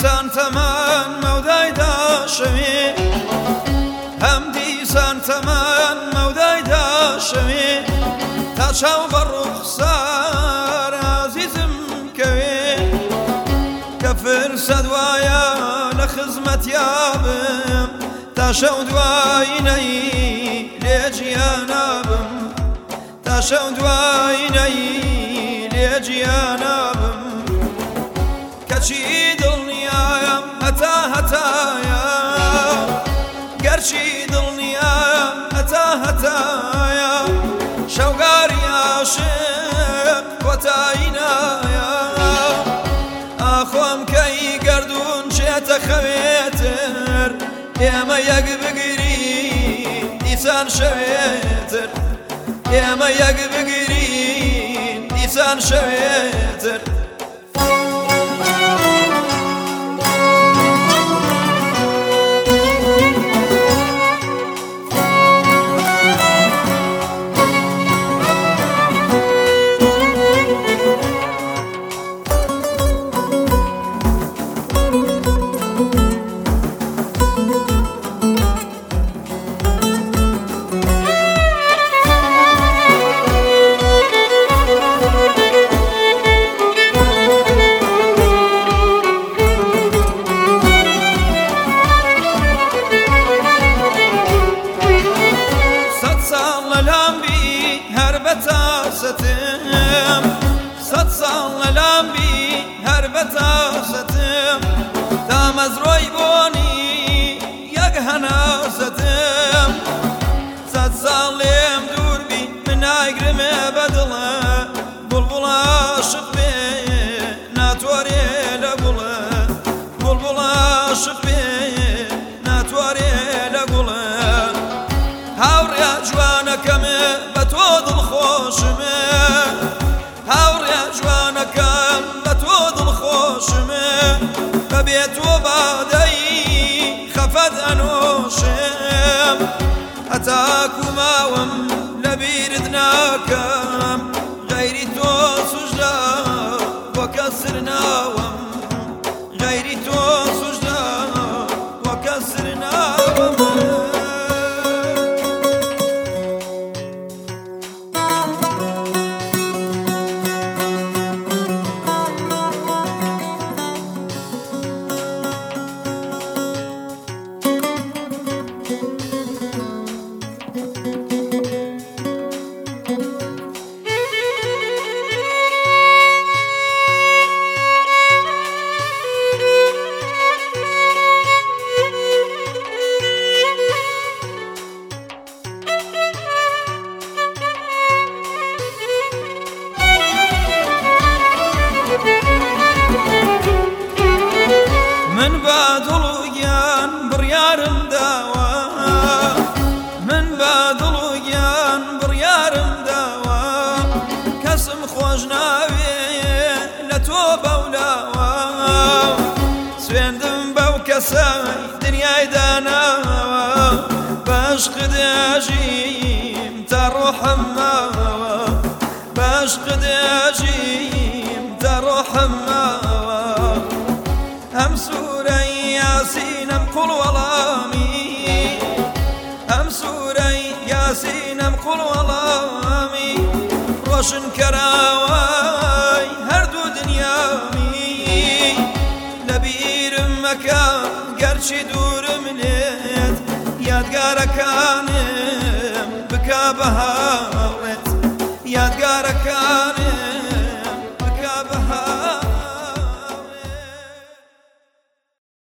دیسان تەمان مەودایدا شەوێ هەم دیسان تەمان مەودایدا شەوێ تا چاو بە ڕوخسار عەزیزم کەوێ کە فرسەت وایە لە خزمەتیا بم تا شەو دوای نەی لێ گیانە بم تا شەو دوای نەی لێ گیانە بم کەچی دڵنیایە هەتا هەتایە گەرچی دڵنیایە هەتا هەتایە شەوگاری عاشق کۆتایی نایە ئاخۆم کەی گەردوون چێتە خەوێتر ئێمە یەک بگرین دیسان شەوێتر ئێمە یەک بگرین دیسان شەوێتر سەد ساڵ لەلام بی هەر بەتاسەتم تا مەزرۆی بۆنی یەک هەناسەتم سەد ساڵ لێم دوور بی من نایگرمێ بەدڵە بوڵبوڵ عاشق بێ ناتوارێ لە گوڵە بوڵبوڵ عاشق بێ ناتوارێ لە گوڵە هاوڕیا جوانەکەمێ بە تۆ دڵخۆشمێ هاوڕیا جوانەکەم بە تۆ دڵخۆشمێ بەبێ تۆ بادەی خەفەت ئەنۆشم هەتاکو ماوەم لە بیرت ناکەم غەیری تۆ سوژدە بۆ کەسر ناوەم غەیری تۆ سوژدە بۆ کەسر ناوەم من بادڵ و گیان بڕیارم داوە من بادڵ و گیان بڕیارم داوە کەسم خۆش ناوێ لە تۆ بەولاوە سوێندم بەو کەسەی دنیای داناوە بەعشق دەژیم تا ڕۆحم ماوە بەعشق دەژیم تا ڕۆحم ماوە هەم سوورەی یاسینەم قوڵ وەڵامی هەم سوورەی یاسینەم قوڵ وەڵامی ڕۆشن کەراوای هەردوو دنیامی لە بیرم مەکە گەرچی دوورم لێت یادگارەکانم بکا بە هاوڕێت یادگارەکە